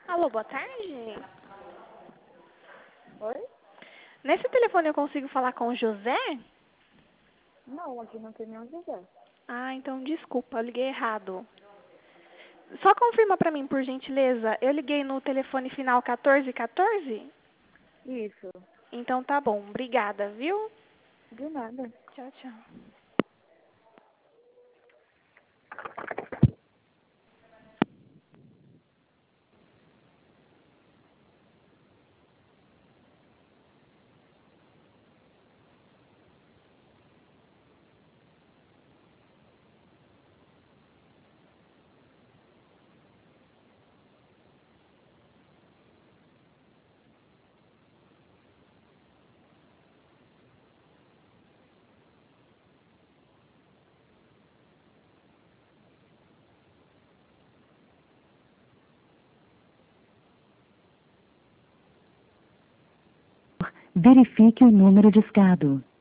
Alô, boa tarde. Oi? Nesse telefone eu consigo falar com o José? Não, aqui não tem nenhum José. Ah, então desculpa, eu liguei errado. Só confirma pra mim, por gentileza. Eu liguei no telefone final 1414? Isso. Então tá bom, obrigada, viu? De nada. Tchau, tchau. Verifique o número discado.